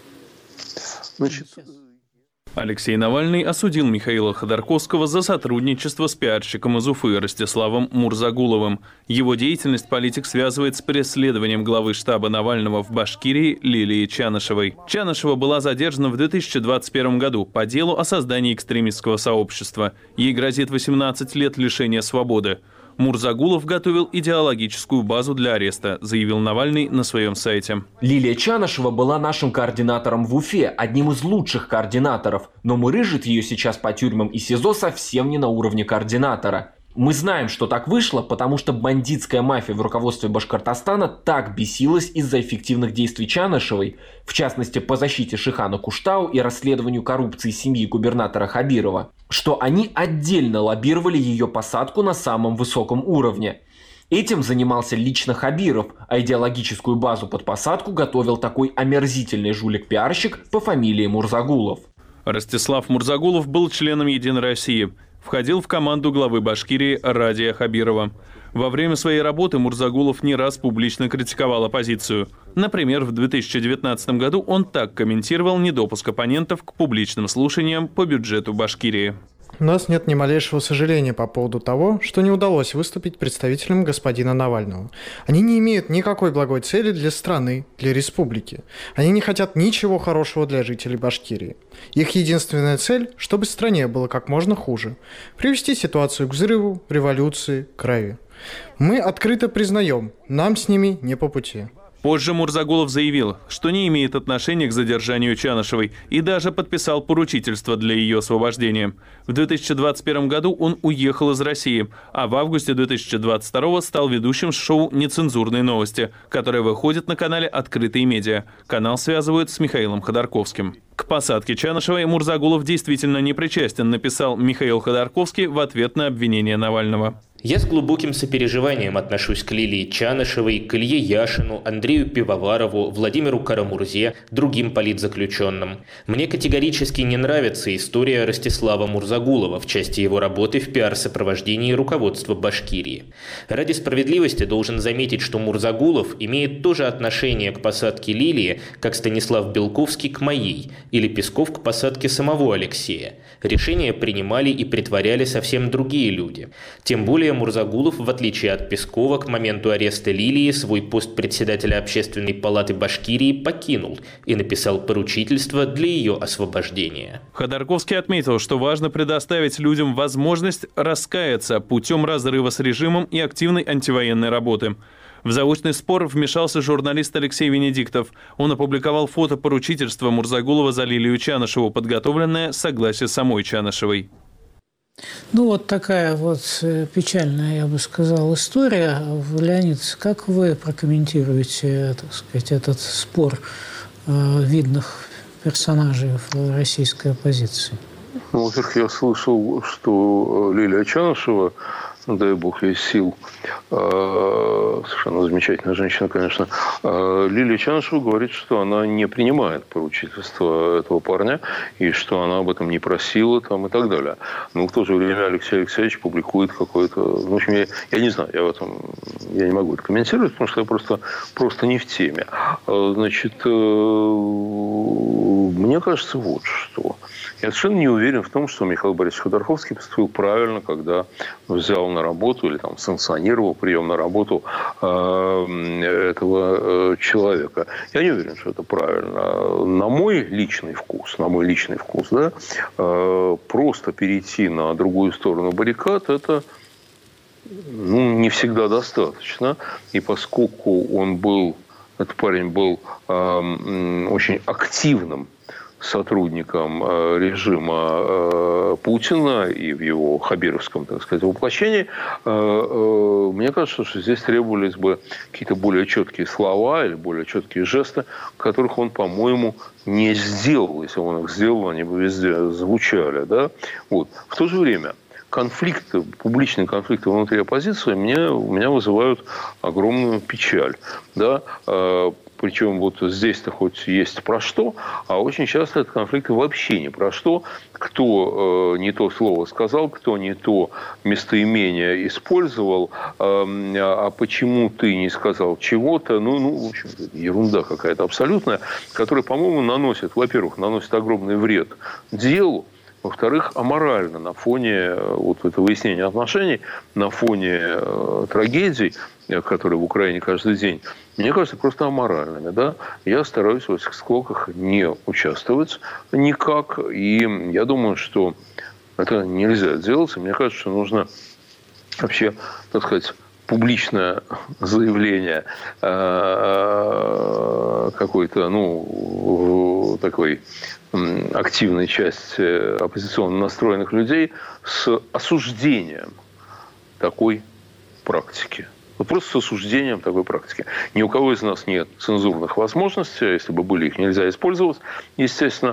Алексей Навальный осудил Михаила Ходорковского за сотрудничество с пиарщиком из Уфы Ростиславом Мурзагуловым. Его деятельность политик связывает с преследованием главы штаба Навального в Башкирии Лилии Чанышевой. Чанышева была задержана в 2021 году по делу о создании экстремистского сообщества. Ей грозит 18 лет лишения свободы. Мурзагулов готовил идеологическую базу для ареста, заявил Навальный на своем сайте. Лилия Чанышева была нашим координатором в Уфе, одним из лучших координаторов. Но мурыжит ее сейчас по тюрьмам и СИЗО совсем не на уровне координатора. Мы знаем, что так вышло, потому что бандитская мафия в руководстве Башкортостана так бесилась из-за эффективных действий Чанышевой, в частности по защите Шихана Куштау и расследованию коррупции семьи губернатора Хабирова, что они отдельно лоббировали ее посадку на самом высоком уровне. Этим занимался лично Хабиров, а идеологическую базу под посадку готовил такой омерзительный жулик-пиарщик по фамилии Мурзагулов. Ростислав Мурзагулов был членом «Единой России». Входил в команду главы Башкирии Радия Хабирова. Во время своей работы Мурзагулов не раз публично критиковал оппозицию. Например, в 2019 году он так комментировал недопуск оппонентов к публичным слушаниям по бюджету Башкирии. У нас нет ни малейшего сожаления по поводу того, что не удалось выступить представителям господина Навального. Они не имеют никакой благой цели для страны, для республики. Они не хотят ничего хорошего для жителей Башкирии. Их единственная цель, чтобы стране было как можно хуже. Привести ситуацию к взрыву, революции, крови. Мы открыто признаем, нам с ними не по пути. Позже Мурзагулов заявил, что не имеет отношения к задержанию Чанышевой и даже подписал поручительство для ее освобождения. В 2021 году он уехал из России, а в августе 2022 стал ведущим шоу «Нецензурные новости», которое выходит на канале «Открытые медиа». Канал связывают с Михаилом Ходорковским. К посадке Чанышевой Мурзагулов действительно не причастен, написал Михаил Ходорковский в ответ на обвинение Навального. Я с глубоким сопереживанием отношусь к Лилии Чанышевой, к Илье Яшину, Андрею Пивоварову, Владимиру Карамурзе, другим политзаключенным. Мне категорически не нравится история Ростислава Мурзагулова в части его работы в пиар-сопровождении руководства Башкирии. Ради справедливости должен заметить, что Мурзагулов имеет то же отношение к посадке Лилии, как Станислав Белковский к моей, или Песков к посадке самого Алексея. Решения принимали и претворяли совсем другие люди. Тем более Мурзагулов, в отличие от Пескова, к моменту ареста Лилии свой пост председателя Общественной палаты Башкирии покинул и написал поручительство для ее освобождения. Ходорковский отметил, что важно предоставить людям возможность раскаяться путем разрыва с режимом и активной антивоенной работы. В заочный спор вмешался журналист Алексей Венедиктов. Он опубликовал фото поручительства Мурзагулова за Лилию Чанышеву, подготовленное с согласия самой Чанышевой. Ну, вот такая вот печальная, я бы сказал, история. Леонид, как вы прокомментируете, так сказать, этот спор видных персонажей в российской оппозиции? Ну, во-первых, я слышал, что Лилия Чанышева, дай бог ей сил, совершенно замечательная женщина, конечно, Лилия Чанышева говорит, что она не принимает поручительство этого парня и что она об этом не просила там, и так далее. Но в то же время Алексей Алексеевич публикует какое-то... В общем, я не знаю, я не могу это комментировать, потому что я просто не в теме. Значит, мне кажется, вот что. Я совершенно не уверен в том, что Михаил Борисович Ходорковский поступил правильно, когда взял на работу или там санкционировал прием на работу этого человека. Я не уверен, что это правильно. На мой личный вкус, да, просто перейти на другую сторону баррикад, это не всегда достаточно. И поскольку этот парень был очень активным сотрудником режима Путина и в его хабировском, так сказать, воплощении, мне кажется, что здесь требовались бы какие-то более четкие слова или более четкие жесты, которых он, по-моему, не сделал. Если он их сделал, они бы везде звучали. Да? Вот. В то же время публичные конфликты внутри оппозиции у меня вызывают огромную печаль. Да? Причем вот здесь-то хоть есть про что, а очень часто это конфликты вообще не про что. Кто не то слово сказал, кто не то местоимение использовал, а почему ты не сказал чего-то. В общем, ерунда какая-то абсолютная, которая, по-моему, во-первых, наносит огромный вред делу, во-вторых, аморально на фоне вот этого выяснения отношений, на фоне трагедий, которые в Украине каждый день, мне кажется, просто аморальными. Да? Я стараюсь в этих склоках не участвовать никак. И я думаю, что это нельзя делать. И мне кажется, что нужно вообще, так сказать, публичное заявление какой-то, такой активной части оппозиционно настроенных людей с осуждением такой практики. Просто с осуждением такой практики. Ни у кого из нас нет цензурных возможностей. Если бы были, их нельзя использовать, естественно.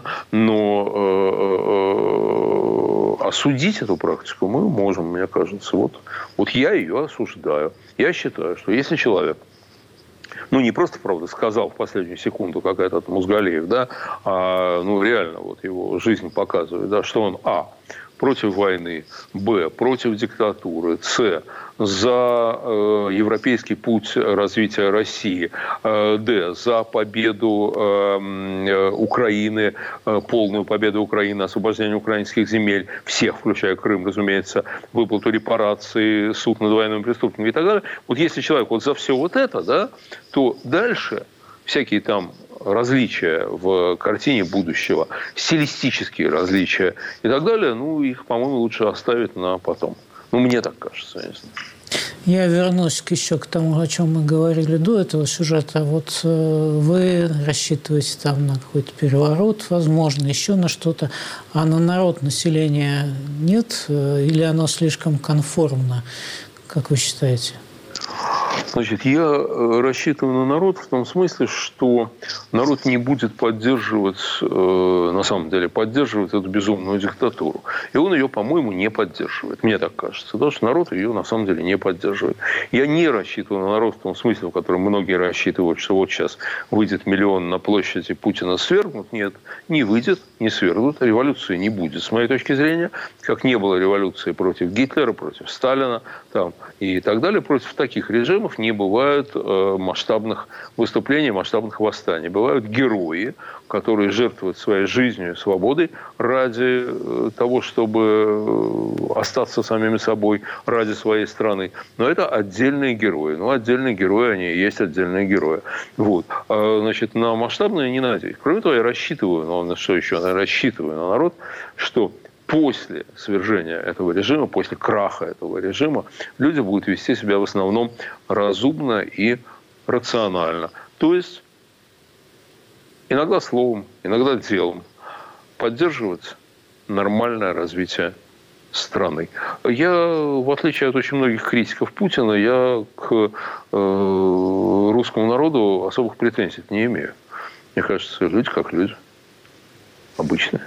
Но осудить эту практику мы можем, мне кажется. Вот я ее осуждаю. Я считаю, что если человек не просто, правда, сказал в последнюю секунду, как этот Музгалеев, да, а реально его жизнь показывает, да, что он против войны, б, против диктатуры, с, за европейский путь развития России, д, за победу Украины, полную победу Украины, освобождение украинских земель, всех, включая Крым, разумеется, выплату репараций, суд над военными преступниками и так далее. Вот если человек за все это, да, то дальше всякие там различия в картине будущего, стилистические различия и так далее, их, по-моему, лучше оставить на потом. Мне так кажется, я не знаю. Я вернусь еще к тому, о чем мы говорили до этого сюжета. Вот вы рассчитываете там на какой-то переворот, возможно, еще на что-то, а на народ, население нет? Или оно слишком конформно, как вы считаете? Значит, я рассчитываю на народ в том смысле, что народ не будет поддерживать, на самом деле, поддерживать эту безумную диктатуру. И он ее, по-моему, не поддерживает. Мне так кажется. Потому что народ ее, на самом деле, не поддерживает. Я не рассчитываю на народ в том смысле, в котором многие рассчитывают, что вот сейчас выйдет миллион на площади, Путина свергнут. Нет, не выйдет, не свергнут. Революции не будет, с моей точки зрения. Как не было революции против Гитлера, против Сталина там, и так далее. Против таких режимов не бывает масштабных выступлений, масштабных восстаний. Бывают герои, которые жертвуют своей жизнью и свободой ради того, чтобы остаться самими собой, ради своей страны. Но это отдельные герои. Ну, отдельные герои, они и есть отдельные герои. Вот. Значит, на масштабные не надеюсь. Кроме того, я рассчитываю, что еще? Я рассчитываю на народ, что после свержения этого режима, после краха этого режима, люди будут вести себя в основном разумно и рационально. То есть иногда словом, иногда делом поддерживать нормальное развитие страны. Я, в отличие от очень многих критиков Путина, я к русскому народу особых претензий не имею. Мне кажется, люди как люди. Обычные.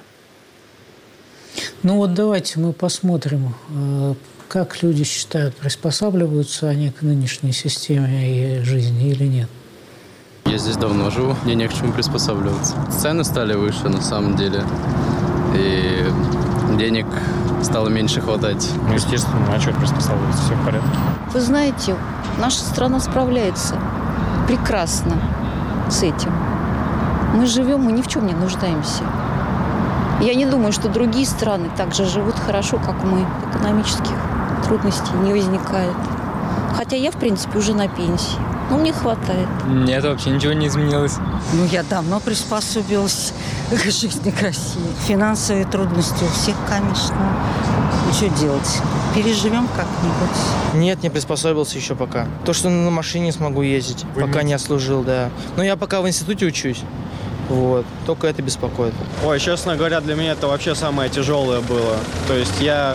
Ну вот давайте мы посмотрим, как люди считают, приспосабливаются они к нынешней системе и жизни или нет. Я здесь давно живу, мне не к чему приспосабливаться. Цены стали выше на самом деле, и денег стало меньше хватать. Ну, естественно, а что приспосабливаться, все в порядке. Вы знаете, наша страна справляется прекрасно с этим. Мы живем, мы ни в чем не нуждаемся. Я не думаю, что другие страны также живут хорошо, как мы. Экономических трудностей не возникает. Хотя я, в принципе, уже на пенсии. Но мне хватает. Нет, вообще ничего не изменилось. Ну, я давно приспособилась к жизни, к России. Финансовые трудности у всех, конечно. И что делать? Переживем как-нибудь. Нет, не приспособился еще пока. То, что на машине смогу ездить, пока не отслужил, да. Но я пока в институте учусь. Вот. Только это беспокоит. Ой, честно говоря, для меня это вообще самое тяжелое было. То есть я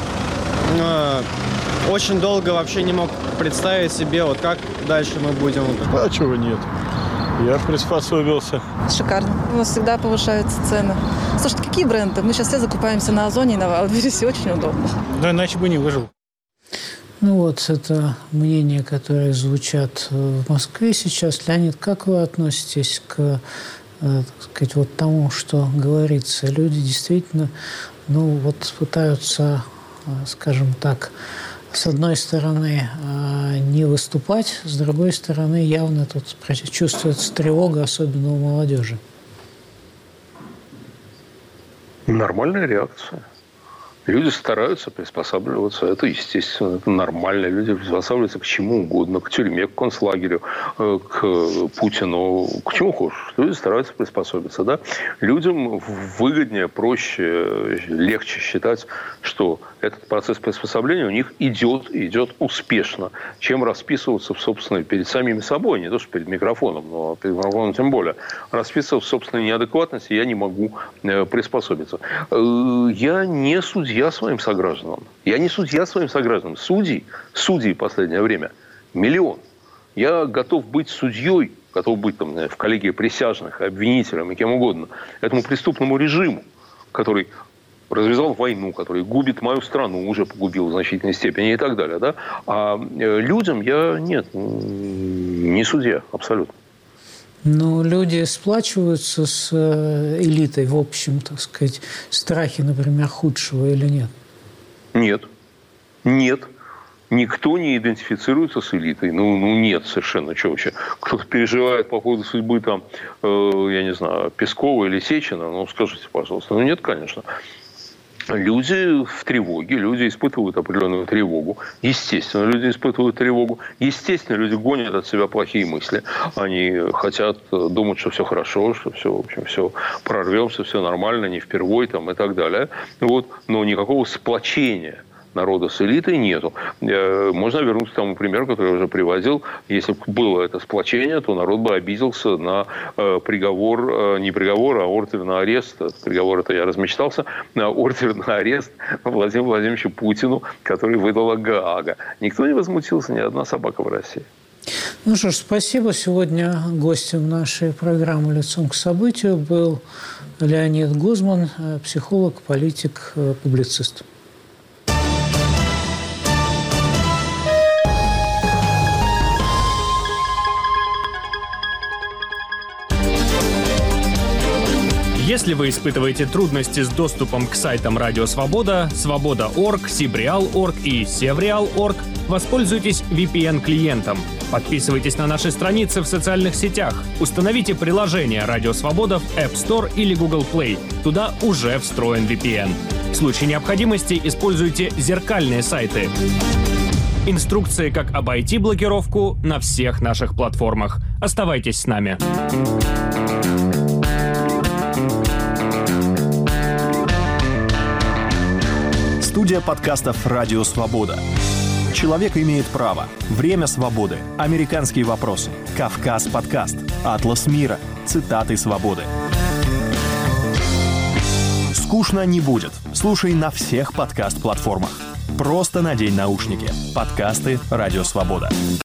очень долго вообще не мог представить себе, вот как дальше мы будем. А чего нет? Я приспособился. Шикарно. У нас всегда повышаются цены. Слушайте, какие бренды? Мы сейчас все закупаемся на Озоне и на Вайлдберрисе. Очень удобно. Да иначе бы не выжил. Ну вот, это мнения, которые звучат в Москве сейчас. Леонид, как вы относитесь к, так сказать, вот тому, что говорится? Люди действительно, ну вот пытаются, скажем так, с одной стороны не выступать, с другой стороны явно тут чувствуется тревога, особенно у молодежи. Нормальная реакция. Люди стараются приспосабливаться, это естественно, это нормально. Люди приспосабливаются к чему угодно, к тюрьме, к концлагерю, к Путину, к чему хочешь. Люди стараются приспособиться. Да? Людям выгоднее, проще, легче считать, что этот процесс приспособления у них идет успешно, чем расписываться в собственной, перед самими собой, не то что перед микрофоном, но перед микрофоном тем более. Расписываться в собственной неадекватности я не могу приспособиться. Я не судья своим согражданам. Я не судья своим согражданам. Судей в последнее время миллион. Я готов быть судьей, готов быть там, в коллегии присяжных, обвинителем и кем угодно, этому преступному режиму, который развязал войну, который губит мою страну, уже погубил в значительной степени и так далее. Да? А людям я не судья, абсолютно. Но люди сплачиваются с элитой в общем, так сказать, страхе, например, худшего или нет? Нет. Никто не идентифицируется с элитой. Ну нет совершенно. Что вообще? Кто-то переживает по поводу судьбы там, я не знаю, Пескова или Сечина? Ну, скажите, пожалуйста. Ну, нет, конечно. Люди в тревоге, люди испытывают определенную тревогу. Естественно, люди испытывают тревогу. Естественно, люди гонят от себя плохие мысли. Они хотят думать, что все хорошо, что все, в общем, все прорвемся, все нормально, не впервой там, и так далее. Вот. Но никакого сплочения народа с элитой нету. Можно вернуться к тому примеру, который я уже приводил. Если бы было это сплочение, то народ бы обиделся на приговор, не приговор, а ордер на арест. Приговор это я размечтался. На ордер на арест Владимиру Владимировичу Путину, который выдала Гаага. Никто не возмутился, ни одна собака в России. Ну что ж, спасибо. Сегодня гостем нашей программы «Лицом к событию» был Леонид Гозман, психолог, политик, публицист. Если вы испытываете трудности с доступом к сайтам Радио Свобода, Свобода.орг, Сибреал.орг и Севреал.орг, воспользуйтесь VPN-клиентом. Подписывайтесь на наши страницы в социальных сетях. Установите приложение Радио Свобода в App Store или Google Play. Туда уже встроен VPN. В случае необходимости используйте зеркальные сайты. Инструкции, как обойти блокировку, на всех наших платформах. Оставайтесь с нами. Студия подкастов «Радио Свобода». «Человек имеет право», «Время свободы», «Американские вопросы», «Кавказ подкаст», «Атлас мира», «Цитаты свободы». Скучно не будет. Слушай на всех подкаст-платформах. Просто надень наушники. Подкасты «Радио Свобода».